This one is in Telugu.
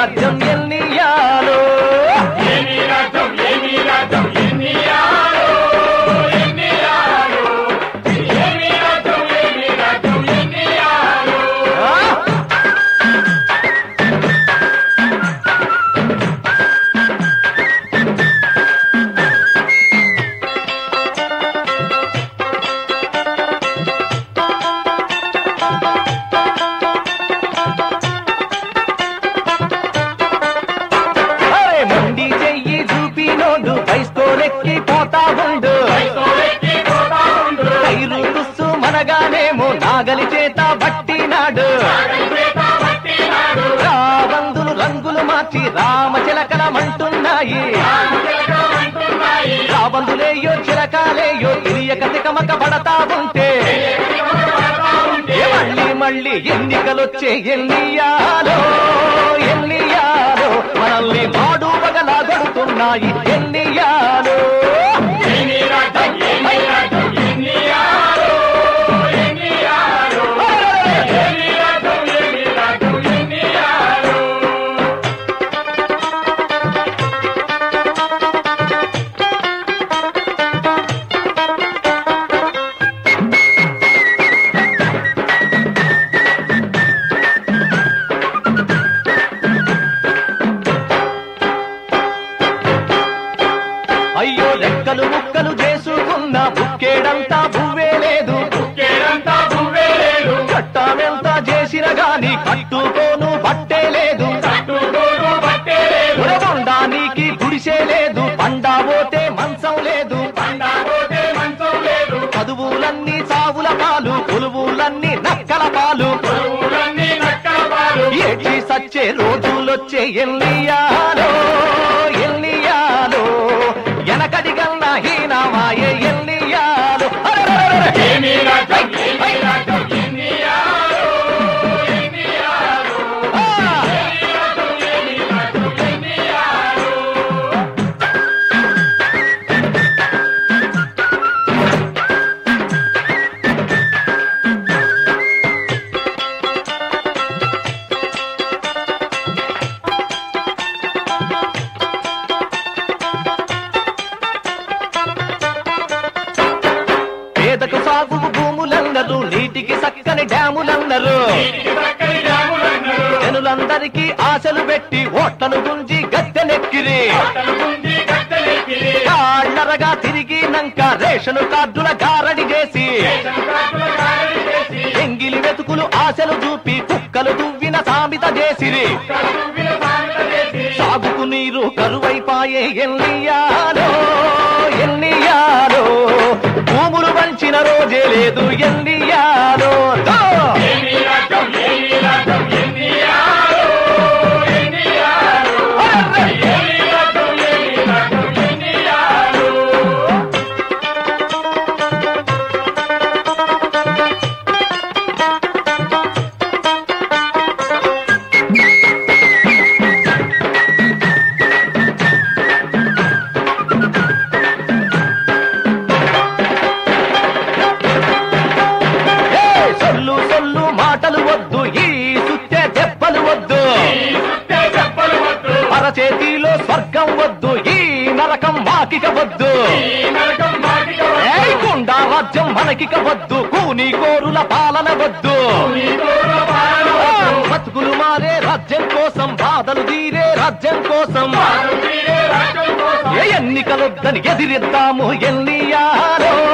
రాజ్యం ఎన్నియాలో నాగలి చేత బట్టినాడు రాబందులు రంగులు మార్చి రామచిలకలమంటున్నాయి రాబందులేయో చిలకాలేయో తెలియక తికమక పడతా ఉంటే మళ్ళీ మళ్ళీ ఎన్నికలొచ్చే ఎన్నియాలో ఎన్నియాలో మనల్ని మాడు పగలా గడుతున్నాయి ఎన్నియాలో అయ్యో రెక్కలు ముక్కలు చేసుకున్న బుక్కేడంతా భూవే లేదు చట్టమెంత చేసిన గాని కట్టుకోను బట్టే లేదు ఉండడానికి గుడిసే లేదు పండా పోతే మంచం లేదు చదువులన్నీ సావుల పాలు కొలువులన్నీ నక్కల పాలు ఏడ్చి సచ్చే రోజులొచ్చే ఎన్నియాలో ఎన్నియాలో ఎనకడిగల్లా హీనమాయే ఎన్నియాలో పేదకు సాగు భూములన్నారు నీటికి చక్కని డ్యాములన్నారు జనులందరికీ ఆశలు పెట్టి ఓట్లను గుంజి గద్దెనెక్కిరి కాళ్ళరగా తిరిగినంక రేషను కార్డుల గారడి చేసి ఎంగిలి వెతుకులు ఆశలు చూపి కుక్కలు దువ్విన సామిత చేసిరి సాగుకు నీరు కరువైపాయే ఎన్నియాలో ఎన్నియాలో భూములు వంచిన రోజే లేదు ఎన్నియాలో చేతిలో స్వర్గం వద్దు ఈ నరకం మాకిక వద్దు గుండా రాజ్యం మనకిక వద్దు కూని కోరుల పాలన వద్దు బతుకులు మారే రాజ్యం కోసం బాధలు తీరే రాజ్యం కోసం ఎన్నికలొద్దని ఎదిరిద్దాము ఎన్నియాలో